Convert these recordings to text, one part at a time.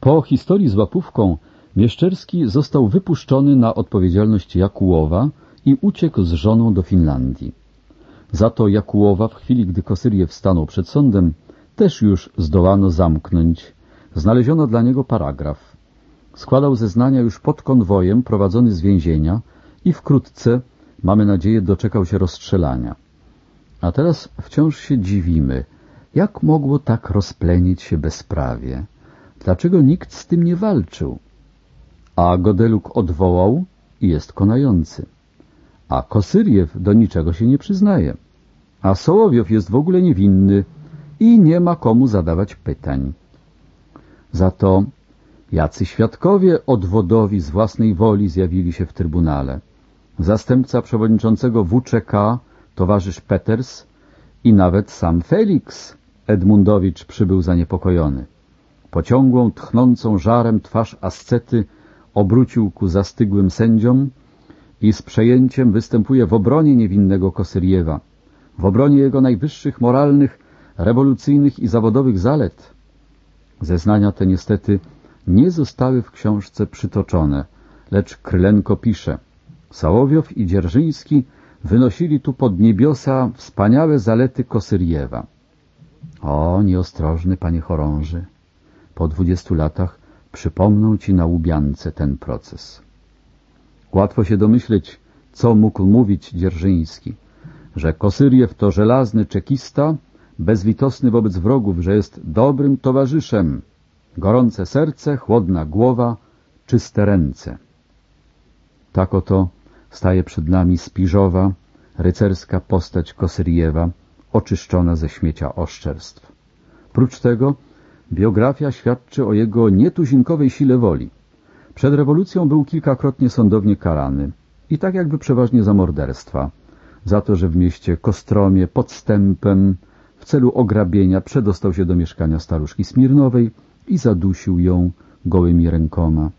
Po historii z łapówką Mieszczerski został wypuszczony na odpowiedzialność Jakułowa i uciekł z żoną do Finlandii. Za to Jakułowa w chwili, gdy Kosyrjew stanął przed sądem, też już zdołano zamknąć. Znaleziono dla niego paragraf. Składał zeznania już pod konwojem prowadzony z więzienia i wkrótce, mamy nadzieję, doczekał się rozstrzelania. A teraz wciąż się dziwimy, jak mogło tak rozplenić się bezprawie? Dlaczego nikt z tym nie walczył? A Godeluk odwołał i jest konający. A Kosyrjew do niczego się nie przyznaje. A Sołowiow jest w ogóle niewinny i nie ma komu zadawać pytań. Za to jacy świadkowie odwodowi z własnej woli zjawili się w trybunale. Zastępca przewodniczącego WCK, towarzysz Peters i nawet sam Feliks Edmundowicz przybył zaniepokojony. Pociągłą, tchnącą żarem twarz ascety obrócił ku zastygłym sędziom i z przejęciem występuje w obronie niewinnego Kosyrjewa, w obronie jego najwyższych moralnych, rewolucyjnych i zawodowych zalet. Zeznania te niestety nie zostały w książce przytoczone, lecz Krylenko pisze: Sołowiow i Dzierżyński wynosili tu pod niebiosa wspaniałe zalety Kosyrjewa. O, nieostrożny panie chorąży, po 20 latach przypomną ci na Łubiance ten proces. Łatwo się domyśleć, co mógł mówić Dzierżyński, że Kosyrjew to żelazny czekista, bezlitosny wobec wrogów, że jest dobrym towarzyszem, gorące serce, chłodna głowa, czyste ręce. Tak oto staje przed nami spiżowa, rycerska postać Kosyrjewa, oczyszczona ze śmiecia oszczerstw. Prócz tego biografia świadczy o jego nietuzinkowej sile woli. Przed rewolucją był kilkakrotnie sądownie karany i tak jakby przeważnie za morderstwa, za to, że w mieście Kostromie podstępem w celu ograbienia przedostał się do mieszkania staruszki Smirnowej i zadusił ją gołymi rękoma.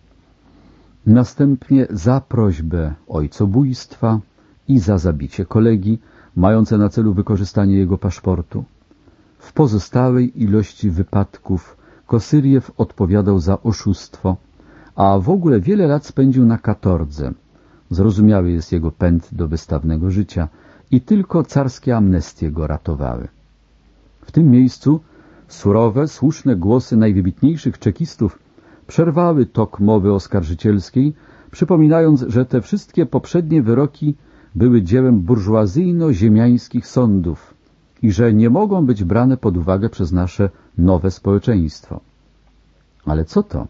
Następnie za prośbę ojcobójstwa i za zabicie kolegi, mające na celu wykorzystanie jego paszportu. W pozostałej ilości wypadków Kosyrjew odpowiadał za oszustwo, a w ogóle wiele lat spędził na katordze. Zrozumiały jest jego pęd do wystawnego życia i tylko carskie amnestie go ratowały. W tym miejscu surowe, słuszne głosy najwybitniejszych czekistów przerwały tok mowy oskarżycielskiej, przypominając, że te wszystkie poprzednie wyroki były dziełem burżuazyjno-ziemiańskich sądów i że nie mogą być brane pod uwagę przez nasze nowe społeczeństwo. Ale co to?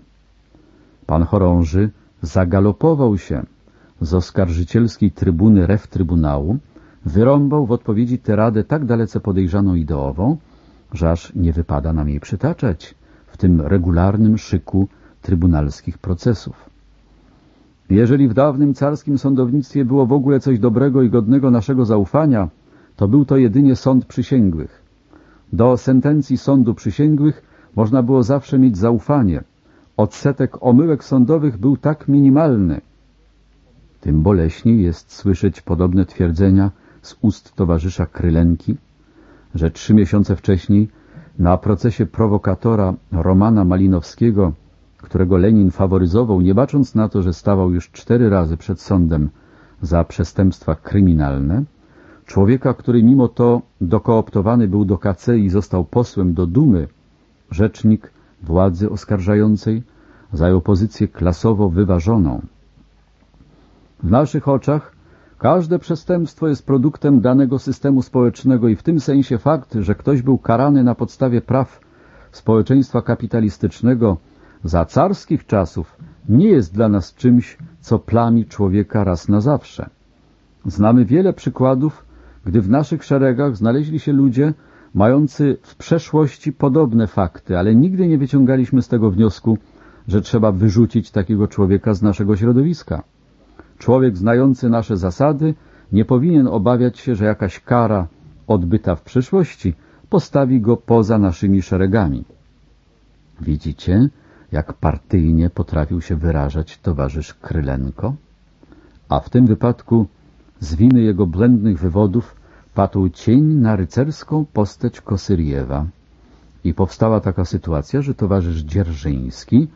Pan chorąży zagalopował się z oskarżycielskiej trybuny trybunału, wyrąbał w odpowiedzi tyradę tak dalece podejrzaną ideową, że aż nie wypada nam jej przytaczać w tym regularnym szyku trybunalskich procesów. Jeżeli w dawnym carskim sądownictwie było w ogóle coś dobrego i godnego naszego zaufania, to był to jedynie sąd przysięgłych. Do sentencji sądu przysięgłych można było zawsze mieć zaufanie. Odsetek omyłek sądowych był tak minimalny. Tym boleśniej jest słyszeć podobne twierdzenia z ust towarzysza Krylenki, że 3 miesiące wcześniej na procesie prowokatora Romana Malinowskiego, którego Lenin faworyzował, nie bacząc na to, że stawał już 4 razy przed sądem za przestępstwa kryminalne, człowieka, który mimo to dokooptowany był do KC i został posłem do Dumy, rzecznik władzy oskarżającej zajął pozycję klasowo wyważoną. W naszych oczach każde przestępstwo jest produktem danego systemu społecznego i w tym sensie fakt, że ktoś był karany na podstawie praw społeczeństwa kapitalistycznego za carskich czasów, nie jest dla nas czymś, co plami człowieka raz na zawsze. Znamy wiele przykładów, gdy w naszych szeregach znaleźli się ludzie mający w przeszłości podobne fakty, ale nigdy nie wyciągaliśmy z tego wniosku, że trzeba wyrzucić takiego człowieka z naszego środowiska. Człowiek znający nasze zasady nie powinien obawiać się, że jakaś kara odbyta w przeszłości postawi go poza naszymi szeregami. Widzicie, jak partyjnie potrafił się wyrażać towarzysz Krylenko? A w tym wypadku z winy jego błędnych wywodów padł cień na rycerską postać Kosyrjewa i powstała taka sytuacja, że towarzysz Dzierżyński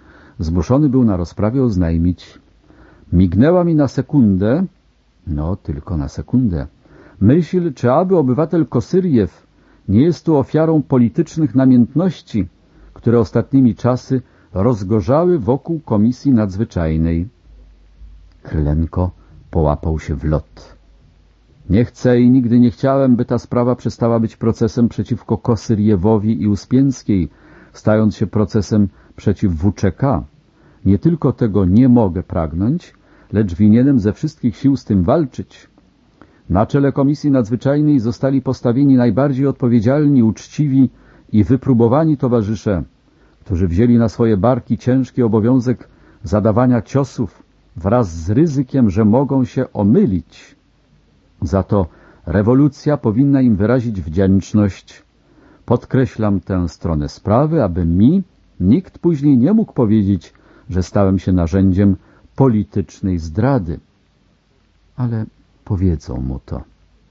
zmuszony był na rozprawie oznajmić: mignęła mi na sekundę, no tylko na sekundę, myśl, czy aby obywatel Kosyrjew nie jest tu ofiarą politycznych namiętności, które ostatnimi czasy rozgorzały wokół Komisji Nadzwyczajnej. Krylenko połapał się w lot. Nie chcę i nigdy nie chciałem, by ta sprawa przestała być procesem przeciwko Kosyrjewowi i Uspieńskiej, stając się procesem przeciw WCK. Nie tylko tego nie mogę pragnąć, lecz winienem ze wszystkich sił z tym walczyć. Na czele Komisji Nadzwyczajnej zostali postawieni najbardziej odpowiedzialni, uczciwi i wypróbowani towarzysze, którzy wzięli na swoje barki ciężki obowiązek zadawania ciosów wraz z ryzykiem, że mogą się omylić. Za to rewolucja powinna im wyrazić wdzięczność. Podkreślam tę stronę sprawy, aby mi nikt później nie mógł powiedzieć, że stałem się narzędziem politycznej zdrady. Ale powiedzą mu to.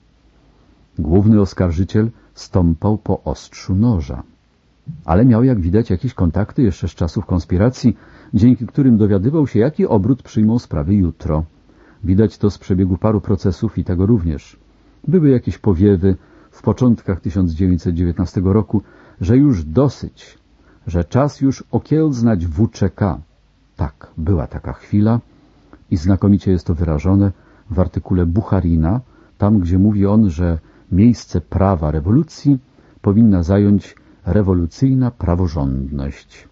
Główny oskarżyciel stąpał po ostrzu noża. Ale miał, jak widać, jakieś kontakty jeszcze z czasów konspiracji, dzięki którym dowiadywał się, jaki obrót przyjmą sprawy jutro. Widać to z przebiegu paru procesów i tego również. Były jakieś powiewy w początkach 1919 roku, że już dosyć, że czas już okiełznać WCK. Tak, była taka chwila i znakomicie jest to wyrażone w artykule Bucharina, tam gdzie mówi on, że miejsce prawa rewolucji powinna zająć rewolucyjna praworządność.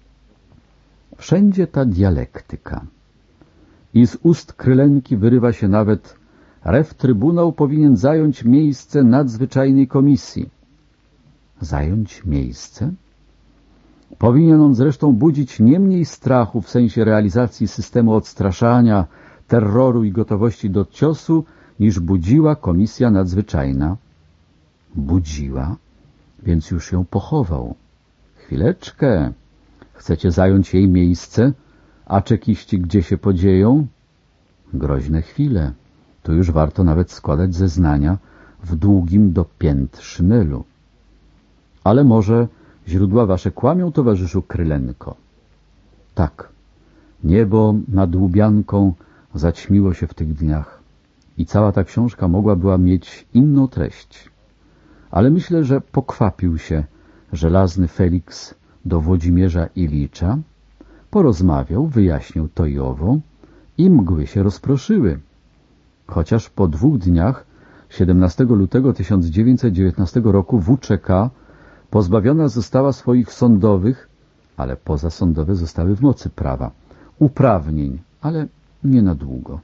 Wszędzie ta dialektyka. I z ust Krylenki wyrywa się nawet: Trybunał powinien zająć miejsce nadzwyczajnej komisji. Zająć miejsce? Powinien on zresztą budzić nie mniej strachu w sensie realizacji systemu odstraszania, terroru i gotowości do ciosu, niż budziła Komisja Nadzwyczajna. Budziła? Więc już ją pochował. Chwileczkę. Chcecie zająć jej miejsce? A czekiści gdzie się podzieją? Groźne chwile. Tu już warto nawet składać zeznania w długim do pięt szynelu. Ale może źródła wasze kłamią, towarzyszu Krylenko? Tak. Niebo nad Łubianką zaćmiło się w tych dniach i cała ta książka mogła była mieć inną treść. Ale myślę, że pokwapił się żelazny Feliks do Włodzimierza Ilicza, porozmawiał, wyjaśnił to i owo i mgły się rozproszyły. Chociaż po 2 dniach, 17 lutego 1919 roku, WCK pozbawiona została swoich sądowych, ale pozasądowe zostały w mocy prawa, uprawnień, ale nie na długo.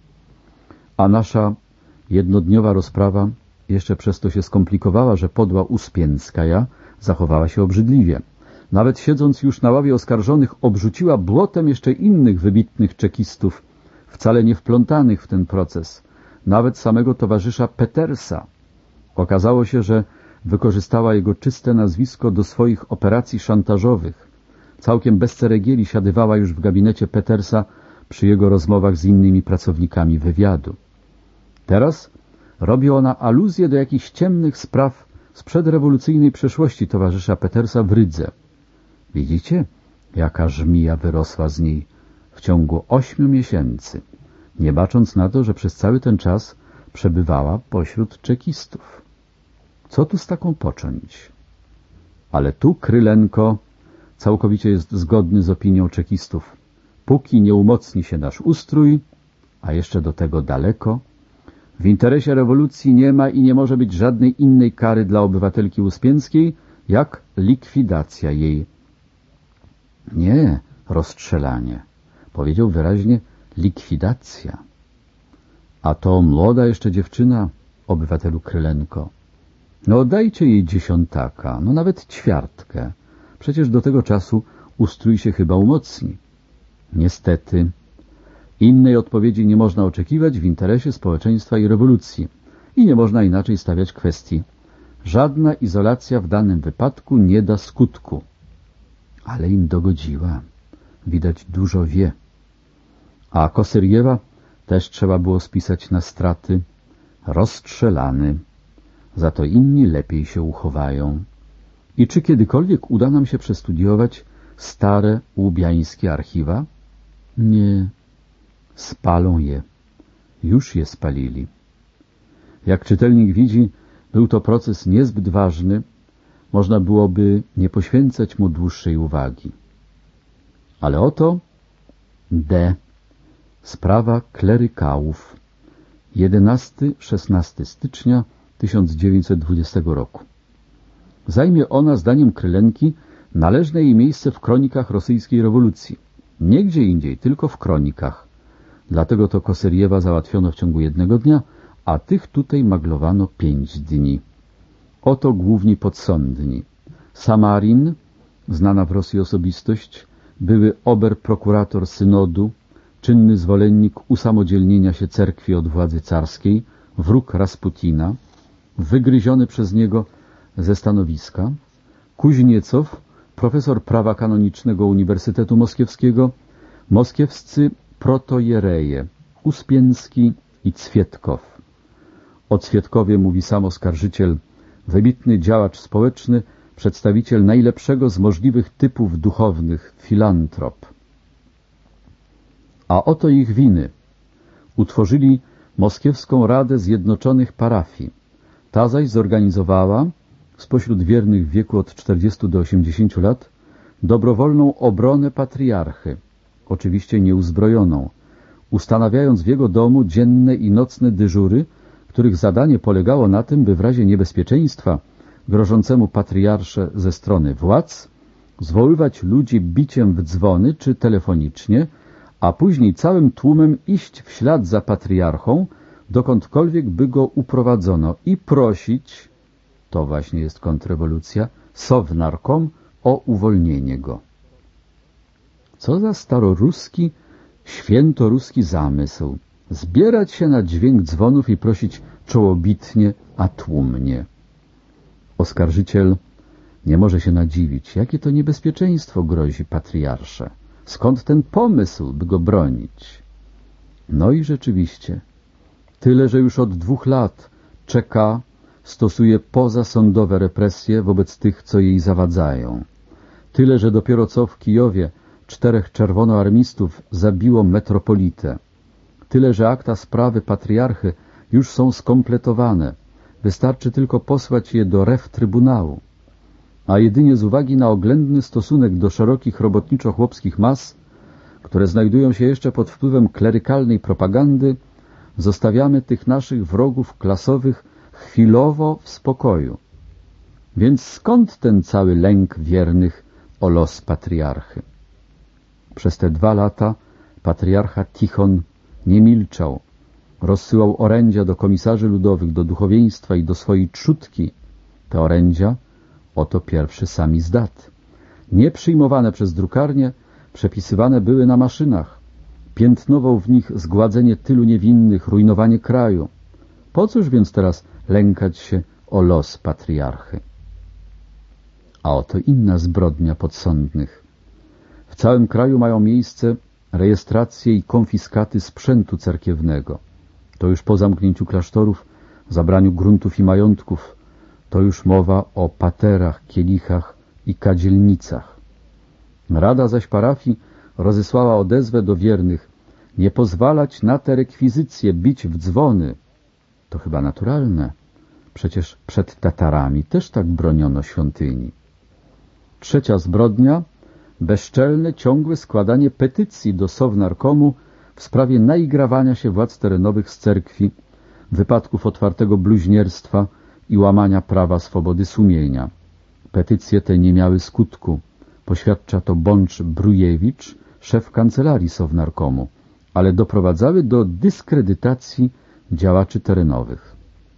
A nasza jednodniowa rozprawa jeszcze przez to się skomplikowała, że podła Uspieńskaja zachowała się obrzydliwie. Nawet siedząc już na ławie oskarżonych, obrzuciła błotem jeszcze innych wybitnych czekistów, wcale nie wplątanych w ten proces, nawet samego towarzysza Petersa. Okazało się, że wykorzystała jego czyste nazwisko do swoich operacji szantażowych. Całkiem bez ceregieli siadywała już w gabinecie Petersa przy jego rozmowach z innymi pracownikami wywiadu. Teraz robi ona aluzję do jakichś ciemnych spraw z przedrewolucyjnej przeszłości towarzysza Petersa w Rydze. Widzicie, jaka żmija wyrosła z niej w ciągu 8 miesięcy, nie bacząc na to, że przez cały ten czas przebywała pośród czekistów. Co tu z taką począć? Ale tu Krylenko całkowicie jest zgodny z opinią czekistów. Póki nie umocni się nasz ustrój, a jeszcze do tego daleko, w interesie rewolucji nie ma i nie może być żadnej innej kary dla obywatelki Uspieńskiej, jak likwidacja jej. Nie rozstrzelanie. Powiedział wyraźnie likwidacja. A to młoda jeszcze dziewczyna, obywatelu Krylenko. No dajcie jej 10, no nawet 1/4. Przecież do tego czasu ustrój się chyba umocni. Niestety, innej odpowiedzi nie można oczekiwać w interesie społeczeństwa i rewolucji. I nie można inaczej stawiać kwestii. Żadna izolacja w danym wypadku nie da skutku. Ale im dogodziła. Widać dużo wie. A Kosyrjewa też trzeba było spisać na straty. Rozstrzelany. Za to inni lepiej się uchowają. I czy kiedykolwiek uda nam się przestudiować stare łubiańskie archiwa? Nie, spalą je. Już je spalili. Jak czytelnik widzi, był to proces niezbyt ważny, można byłoby nie poświęcać mu dłuższej uwagi. Ale oto D. Sprawa klerykałów. 11-16 stycznia 1920 roku. Zajmie ona, zdaniem Krylenki, należne jej miejsce w kronikach rosyjskiej rewolucji. Nie gdzie indziej, tylko w kronikach. Dlatego to Kosyriewa załatwiono w ciągu jednego dnia, a tych tutaj maglowano 5 dni. Oto główni podsądni. Samarin, znana w Rosji osobistość, były oberprokurator synodu, czynny zwolennik usamodzielnienia się cerkwi od władzy carskiej, wróg Rasputina, wygryziony przez niego ze stanowiska, Kuźniecow, profesor prawa kanonicznego Uniwersytetu Moskiewskiego, moskiewscy protojereje, Uspienski i Cwietkow. O Cwietkowie mówi sam oskarżyciel, wybitny działacz społeczny, przedstawiciel najlepszego z możliwych typów duchownych, filantrop. A oto ich winy. Utworzyli Moskiewską Radę Zjednoczonych Parafii. Ta zaś zorganizowała, spośród wiernych w wieku od 40 do 80 lat, dobrowolną obronę patriarchy, oczywiście nieuzbrojoną, ustanawiając w jego domu dzienne i nocne dyżury, których zadanie polegało na tym, by w razie niebezpieczeństwa grożącemu patriarsze ze strony władz zwoływać ludzi biciem w dzwony czy telefonicznie, a później całym tłumem iść w ślad za patriarchą, dokądkolwiek by go uprowadzono i prosić, to właśnie jest kontrrewolucja, Sownarkom o uwolnienie go. Co za staroruski, świętoruski zamysł. Zbierać się na dźwięk dzwonów i prosić czołobitnie, a tłumnie. Oskarżyciel nie może się nadziwić, jakie to niebezpieczeństwo grozi patriarsze. Skąd ten pomysł, by go bronić? No i rzeczywiście, tyle, że już od 2 lat ČK stosuje pozasądowe represje wobec tych, co jej zawadzają. Tyle, że dopiero co w Kijowie 4 czerwonoarmistów zabiło metropolitę. Tyle, że akta sprawy patriarchy już są skompletowane. Wystarczy tylko posłać je do Trybunału. A jedynie z uwagi na oględny stosunek do szerokich robotniczo-chłopskich mas, które znajdują się jeszcze pod wpływem klerykalnej propagandy, zostawiamy tych naszych wrogów klasowych chwilowo w spokoju. Więc skąd ten cały lęk wiernych o los patriarchy? Przez te 2 lata patriarcha Tichon nie milczał. Rozsyłał orędzia do komisarzy ludowych, do duchowieństwa i do swojej trzódki. Te orędzia, oto pierwszy samizdat. Nie przyjmowane przez drukarnię, przepisywane były na maszynach. Piętnował w nich zgładzenie tylu niewinnych, rujnowanie kraju. Po cóż więc teraz lękać się o los patriarchy? A oto inna zbrodnia podsądnych. W całym kraju mają miejsce rejestracje i konfiskaty sprzętu cerkiewnego. To już po zamknięciu klasztorów, zabraniu gruntów i majątków. To już mowa o paterach, kielichach i kadzielnicach. Rada zaś parafii rozesłała odezwę do wiernych: nie pozwalać na te rekwizycje, bić w dzwony. To chyba naturalne. Przecież przed Tatarami też tak broniono świątyni. 3. zbrodnia: bezczelne, ciągłe składanie petycji do Sownarkomu w sprawie naigrawania się władz terenowych z cerkwi, wypadków otwartego bluźnierstwa i łamania prawa swobody sumienia. Petycje te nie miały skutku. Poświadcza to Bącz Brujewicz, szef kancelarii Sownarkomu, ale doprowadzały do dyskredytacji działaczy terenowych.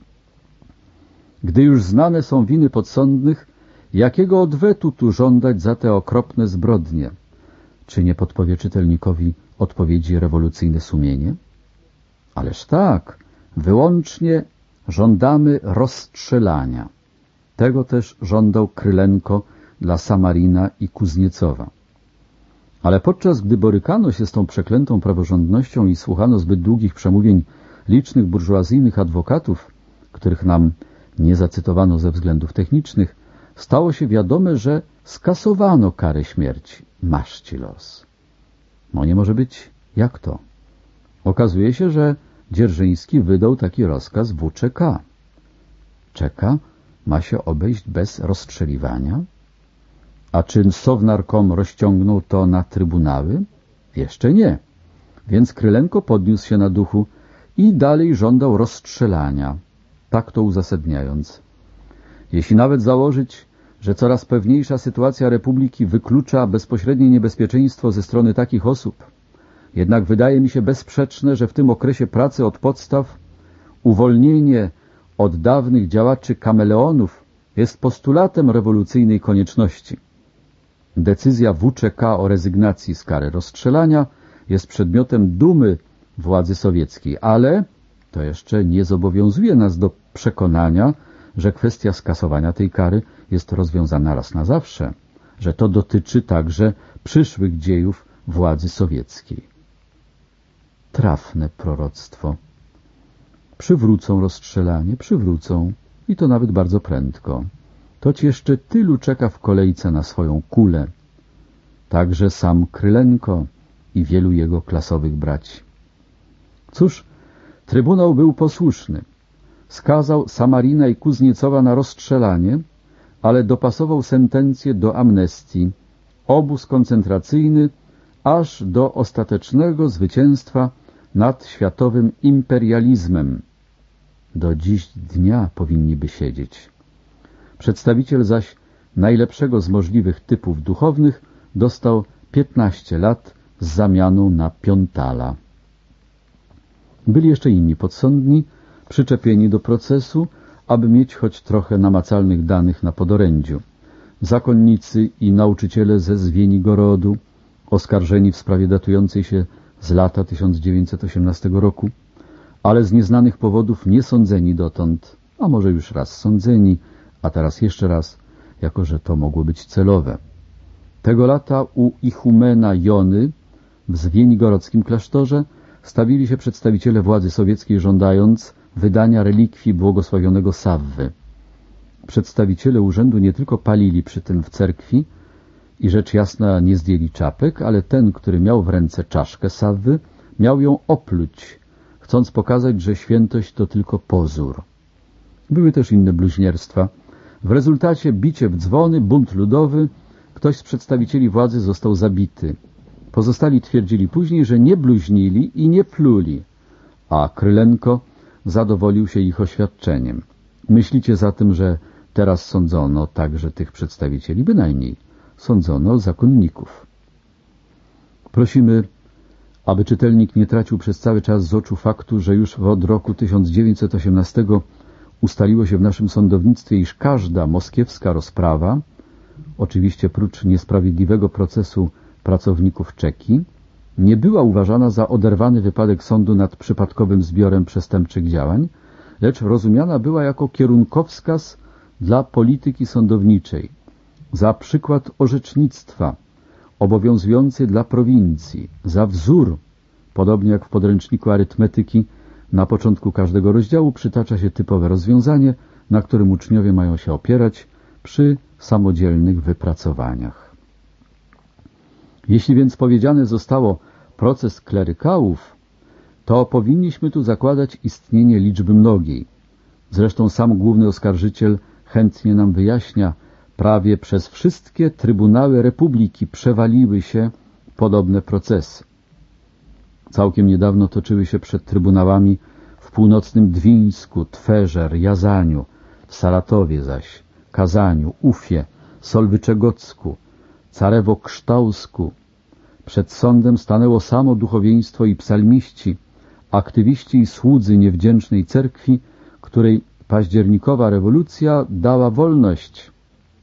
Gdy już znane są winy podsądnych, jakiego odwetu tu żądać za te okropne zbrodnie? Czy nie podpowie czytelnikowi odpowiedzi rewolucyjne sumienie? Ależ tak, wyłącznie żądamy rozstrzelania. Tego też żądał Krylenko dla Samarina i Kuzniecowa. Ale podczas gdy borykano się z tą przeklętą praworządnością i słuchano zbyt długich przemówień licznych burżuazyjnych adwokatów, których nam nie zacytowano ze względów technicznych, stało się wiadome, że skasowano karę śmierci. masz ci los. No nie może być jak to? Okazuje się, że Dzierżyński wydał taki rozkaz WCK. Czeka ma się obejść bez rozstrzeliwania? A czy Sovnarkom rozciągnął to na trybunały? Jeszcze nie. Więc Krylenko podniósł się na duchu i dalej żądał rozstrzelania, tak to uzasadniając. Jeśli nawet założyć, że coraz pewniejsza sytuacja Republiki wyklucza bezpośrednie niebezpieczeństwo ze strony takich osób, jednak wydaje mi się bezsprzeczne, że w tym okresie pracy od podstaw uwolnienie od dawnych działaczy kameleonów jest postulatem rewolucyjnej konieczności. Decyzja WCK o rezygnacji z kary rozstrzelania jest przedmiotem dumy władzy sowieckiej, ale to jeszcze nie zobowiązuje nas do przekonania, że kwestia skasowania tej kary jest rozwiązana raz na zawsze, że to dotyczy także przyszłych dziejów władzy sowieckiej. Trafne proroctwo. Przywrócą rozstrzelanie, przywrócą i to nawet bardzo prędko. Toć jeszcze tylu czeka w kolejce na swoją kulę. Także sam Krylenko i wielu jego klasowych braci. Cóż, Trybunał był posłuszny. Skazał Samarina i Kuzniecowa na rozstrzelanie, ale dopasował sentencję do amnestii, obóz koncentracyjny, aż do ostatecznego zwycięstwa nad światowym imperializmem. Do dziś dnia powinni by siedzieć. Przedstawiciel zaś najlepszego z możliwych typów duchownych dostał 15 lat z zamianą na piątala. Byli jeszcze inni podsądni, przyczepieni do procesu, aby mieć choć trochę namacalnych danych na podorędziu. Zakonnicy i nauczyciele ze Zwienigorodu, oskarżeni w sprawie datującej się z lata 1918 roku, ale z nieznanych powodów nie sądzeni dotąd, a może już raz sądzeni, a teraz jeszcze raz, jako że to mogło być celowe. Tego lata u ichumena Jony w Zwienigorodzkim klasztorze stawili się przedstawiciele władzy sowieckiej, żądając wydania relikwii błogosławionego Sawwy. Przedstawiciele urzędu nie tylko palili przy tym w cerkwi i rzecz jasna nie zdjęli czapek, ale ten, który miał w ręce czaszkę Sawwy, miał ją opluć, chcąc pokazać, że świętość to tylko pozór. Były też inne bluźnierstwa. W rezultacie bicie w dzwony, bunt ludowy, ktoś z przedstawicieli władzy został zabity. Pozostali twierdzili później, że nie bluźnili i nie pluli, a Krylenko zadowolił się ich oświadczeniem. Myślicie zatem, że teraz sądzono także tych przedstawicieli? Bynajmniej. Sądzono zakonników. Prosimy, aby czytelnik nie tracił przez cały czas z oczu faktu, że już od roku 1918 ustaliło się w naszym sądownictwie, iż każda moskiewska rozprawa, oczywiście prócz niesprawiedliwego procesu pracowników Czeki, nie była uważana za oderwany wypadek sądu nad przypadkowym zbiorem przestępczych działań, lecz rozumiana była jako kierunkowskaz dla polityki sądowniczej, za przykład orzecznictwa obowiązujący dla prowincji, za wzór, podobnie jak w podręczniku arytmetyki na początku każdego rozdziału przytacza się typowe rozwiązanie, na którym uczniowie mają się opierać przy samodzielnych wypracowaniach. Jeśli więc powiedziane zostało proces klerykałów, to powinniśmy tu zakładać istnienie liczby mnogiej. Zresztą sam główny oskarżyciel chętnie nam wyjaśnia, prawie przez wszystkie trybunały republiki przewaliły się podobne procesy. Całkiem niedawno toczyły się przed trybunałami w północnym Dwińsku, Twerze, Jazaniu, w Saratowie zaś, Kazaniu, Ufie, Solwyczegocku, Carewo-Kształsku. Przed sądem stanęło samo duchowieństwo i psalmiści, aktywiści i słudzy niewdzięcznej cerkwi, której październikowa rewolucja dała wolność.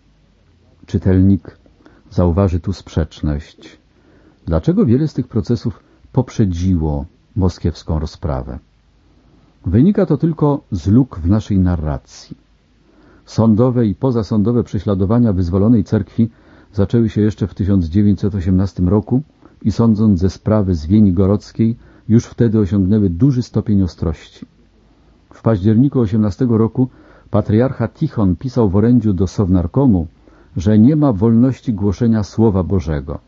Czytelnik zauważy tu sprzeczność. Dlaczego wiele z tych procesów poprzedziło moskiewską rozprawę? Wynika to tylko z luk w naszej narracji. Sądowe i pozasądowe prześladowania wyzwolonej cerkwi zaczęły się jeszcze w 1918 roku i sądząc ze sprawy Zwienigorodzkiej już wtedy osiągnęły duży stopień ostrości. W październiku 18 roku patriarcha Tichon pisał w orędziu do Sovnarkomu, że nie ma wolności głoszenia Słowa Bożego.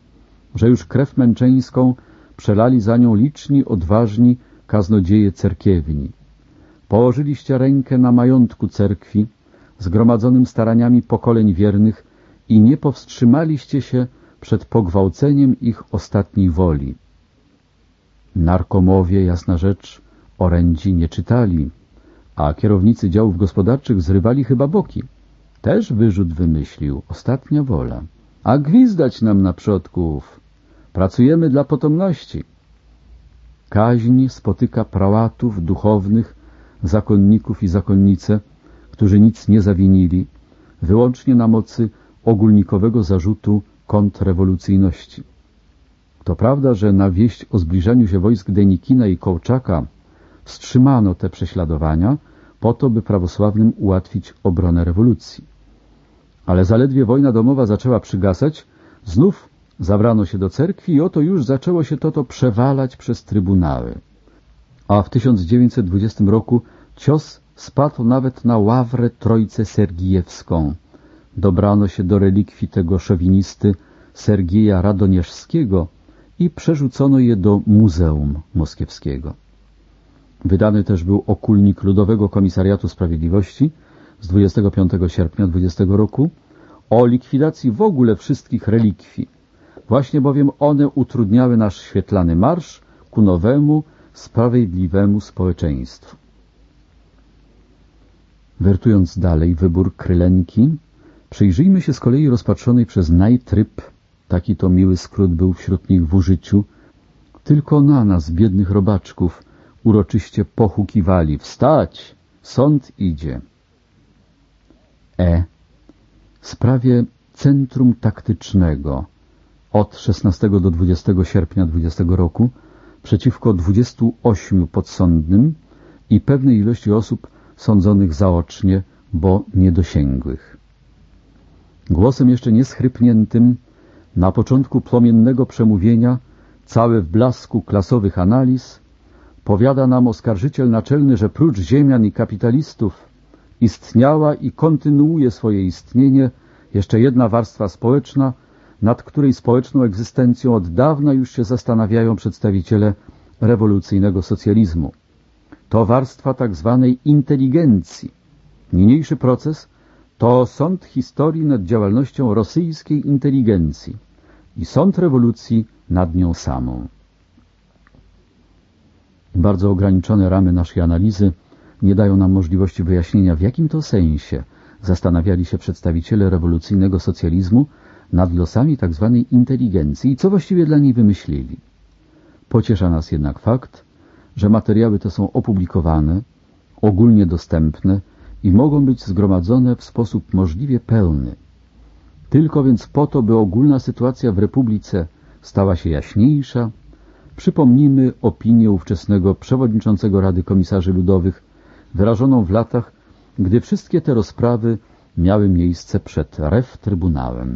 że już krew męczeńską przelali za nią liczni, odważni kaznodzieje cerkiewni. Położyliście rękę na majątku cerkwi, zgromadzonym staraniami pokoleń wiernych i nie powstrzymaliście się przed pogwałceniem ich ostatniej woli. Narkomowie, jasna rzecz, orędzi nie czytali, a kierownicy działów gospodarczych zrywali chyba boki. Też wyrzut wymyślił, ostatnia wola. A gwizdać nam na przodków, pracujemy dla potomności. Kaźń spotyka prałatów, duchownych, zakonników i zakonnice, którzy nic nie zawinili, wyłącznie na mocy ogólnikowego zarzutu kontrrewolucyjności. To prawda, że na wieść o zbliżaniu się wojsk Denikina i Kołczaka wstrzymano te prześladowania po to, by prawosławnym ułatwić obronę rewolucji. Ale zaledwie wojna domowa zaczęła przygasać, znów zabrano się do cerkwi i oto już zaczęło się to przewalać przez trybunały. A w 1920 roku cios spadł nawet na ławrę Trójcę Sergijewską. Dobrano się do relikwii tego szowinisty Sergieja Radonieżskiego i przerzucono je do Muzeum Moskiewskiego. Wydany też był okulnik Ludowego Komisariatu Sprawiedliwości z 25 sierpnia 20 roku o likwidacji w ogóle wszystkich relikwii. Właśnie bowiem one utrudniały nasz świetlany marsz ku nowemu, sprawiedliwemu społeczeństwu. Wertując dalej wybór Krylenki, przyjrzyjmy się z kolei rozpatrzonej przez Najtryb, taki to miły skrót był wśród nich w użyciu, tylko na nas, biednych robaczków, uroczyście pohukiwali: wstać, sąd idzie. W sprawie Centrum Taktycznego od 16 do 20 sierpnia 20 roku przeciwko 28 podsądnym i pewnej ilości osób sądzonych zaocznie, bo niedosięgłych. Głosem jeszcze nieschrypniętym, na początku płomiennego przemówienia, cały w blasku klasowych analiz, powiada nam oskarżyciel naczelny, że prócz ziemian i kapitalistów istniała i kontynuuje swoje istnienie jeszcze jedna warstwa społeczna, nad której społeczną egzystencją od dawna już się zastanawiają przedstawiciele rewolucyjnego socjalizmu. To warstwa tak zwanej inteligencji. Niniejszy proces to sąd historii nad działalnością rosyjskiej inteligencji i sąd rewolucji nad nią samą. Bardzo ograniczone ramy naszej analizy nie dają nam możliwości wyjaśnienia, w jakim to sensie zastanawiali się przedstawiciele rewolucyjnego socjalizmu nad losami tak zwanej inteligencji i co właściwie dla niej wymyślili. Pociesza nas jednak fakt, że materiały te są opublikowane, ogólnie dostępne i mogą być zgromadzone w sposób możliwie pełny. Tylko więc po to, by ogólna sytuacja w Republice stała się jaśniejsza, przypomnijmy opinię ówczesnego przewodniczącego Rady Komisarzy Ludowych, wyrażoną w latach, gdy wszystkie te rozprawy miały miejsce przed Trybunałem.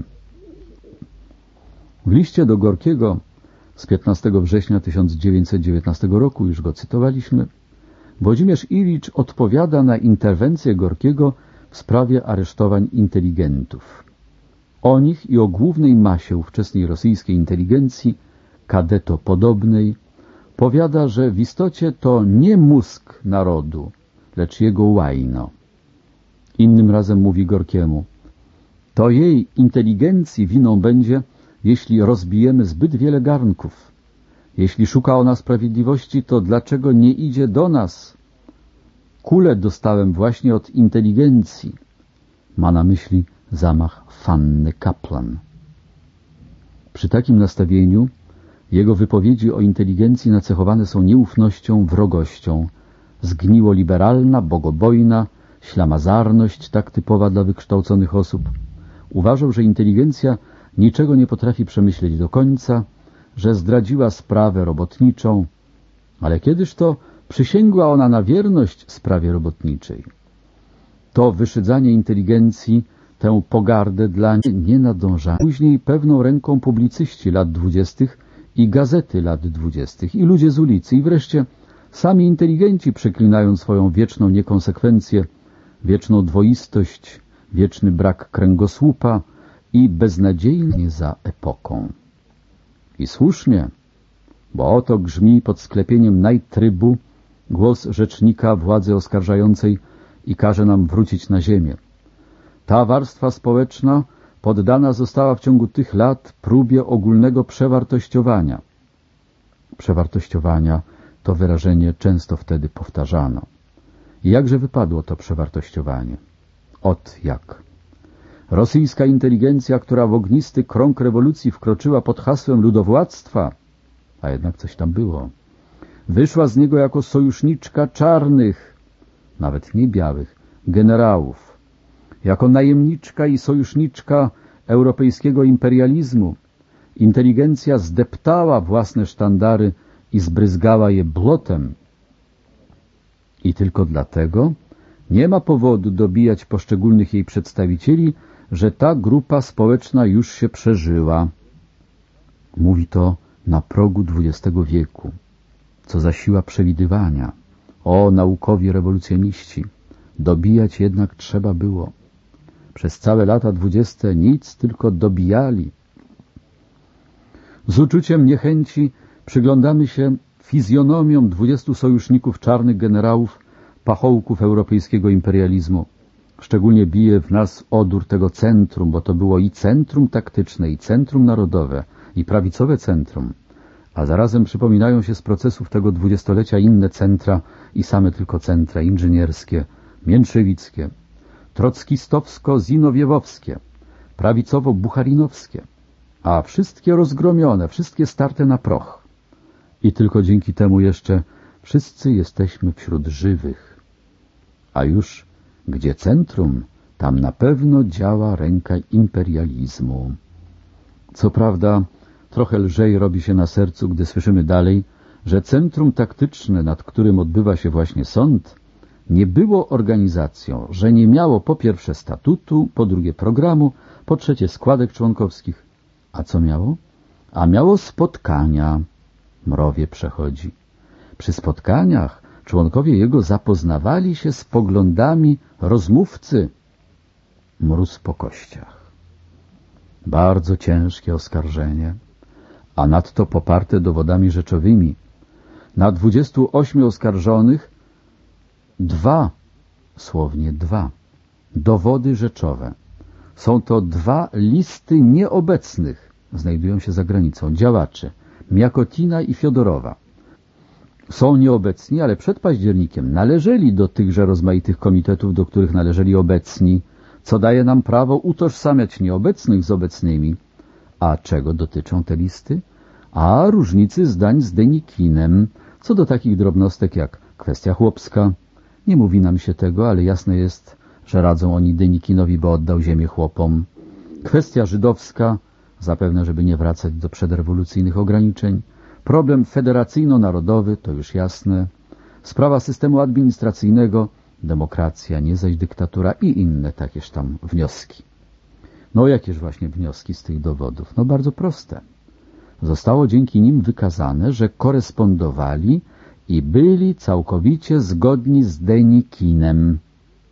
W liście do Gorkiego z 15 września 1919 roku, już go cytowaliśmy, Włodzimierz Ilicz odpowiada na interwencję Gorkiego w sprawie aresztowań inteligentów. O nich i o głównej masie ówczesnej rosyjskiej inteligencji, kadetopodobnej, powiada, że w istocie to nie mózg narodu, lecz jego łajno. Innym razem mówi Gorkiemu: to jej inteligencji winą będzie, jeśli rozbijemy zbyt wiele garnków. Jeśli szuka ona sprawiedliwości, to dlaczego nie idzie do nas? Kulę dostałem właśnie od inteligencji. Ma na myśli zamach Fanny Kaplan. Przy takim nastawieniu jego wypowiedzi o inteligencji nacechowane są nieufnością, wrogością, zgniło liberalna, bogobojna, ślamazarność tak typowa dla wykształconych osób. Uważał, że inteligencja niczego nie potrafi przemyśleć do końca, że zdradziła sprawę robotniczą, ale kiedyż to przysięgła ona na wierność sprawie robotniczej. To wyszydzanie inteligencji, tę pogardę dla nie nadąża. Później pewną ręką publicyści lat 20. i gazety lat 20. i ludzie z ulicy i wreszcie sami inteligenci przeklinają swoją wieczną niekonsekwencję, wieczną dwoistość, wieczny brak kręgosłupa i beznadziejnie za epoką. I słusznie, bo oto grzmi pod sklepieniem najtrybu głos rzecznika władzy oskarżającej i każe nam wrócić na ziemię. Ta warstwa społeczna poddana została w ciągu tych lat próbie ogólnego przewartościowania. Przewartościowania to wyrażenie często wtedy powtarzano. I jakże wypadło to przewartościowanie? Ot jak. Rosyjska inteligencja, która w ognisty krąg rewolucji wkroczyła pod hasłem ludowładztwa, a jednak coś tam było, wyszła z niego jako sojuszniczka czarnych, nawet nie białych, generałów, jako najemniczka i sojuszniczka europejskiego imperializmu. Inteligencja zdeptała własne sztandary i zbryzgała je błotem. I tylko dlatego nie ma powodu dobijać poszczególnych jej przedstawicieli, że ta grupa społeczna już się przeżyła. Mówi to na progu XX wieku. Co za siła przewidywania. O, naukowi rewolucjoniści! Dobijać jednak trzeba było. Przez całe lata 20 nic, tylko dobijali. Z uczuciem niechęci przyglądamy się fizjonomiom 20 sojuszników czarnych generałów, pachołków europejskiego imperializmu. Szczególnie bije w nas odór tego centrum, bo to było i centrum taktyczne, i centrum narodowe, i prawicowe centrum. A zarazem przypominają się z procesów tego dwudziestolecia inne centra i same tylko centra inżynierskie, mięszewickie, trockistowsko-zinowiewowskie, prawicowo-bucharinowskie, a wszystkie rozgromione, wszystkie starte na proch. I tylko dzięki temu jeszcze wszyscy jesteśmy wśród żywych. A już gdzie centrum, tam na pewno działa ręka imperializmu. Co prawda, trochę lżej robi się na sercu, gdy słyszymy dalej, że centrum taktyczne, nad którym odbywa się właśnie sąd, nie było organizacją, że nie miało po pierwsze statutu, po drugie programu, po trzecie składek członkowskich. A co miało? A miało spotkania. Mrowie przechodzi. Przy spotkaniach członkowie jego zapoznawali się z poglądami rozmówcy. Mróz po kościach. Bardzo ciężkie oskarżenie, a nadto poparte dowodami rzeczowymi. Na 28 oskarżonych 2, słownie 2, dowody rzeczowe. Są to 2 listy nieobecnych, znajdują się za granicą, działaczy, Miakotina i Fiodorowa. Są nieobecni, ale przed październikiem należeli do tychże rozmaitych komitetów, do których należeli obecni, co daje nam prawo utożsamiać nieobecnych z obecnymi. A czego dotyczą te listy? A różnicy zdań z Denikinem, co do takich drobnostek jak kwestia chłopska. Nie mówi nam się tego, ale jasne jest, że radzą oni Denikinowi, bo oddał ziemię chłopom. Kwestia żydowska, zapewne, żeby nie wracać do przedrewolucyjnych ograniczeń. Problem federacyjno-narodowy, to już jasne. Sprawa systemu administracyjnego, demokracja, nie zaś dyktatura i inne takież tam wnioski. No jakież właśnie wnioski z tych dowodów? No bardzo proste. Zostało dzięki nim wykazane, że korespondowali i byli całkowicie zgodni z Denikinem.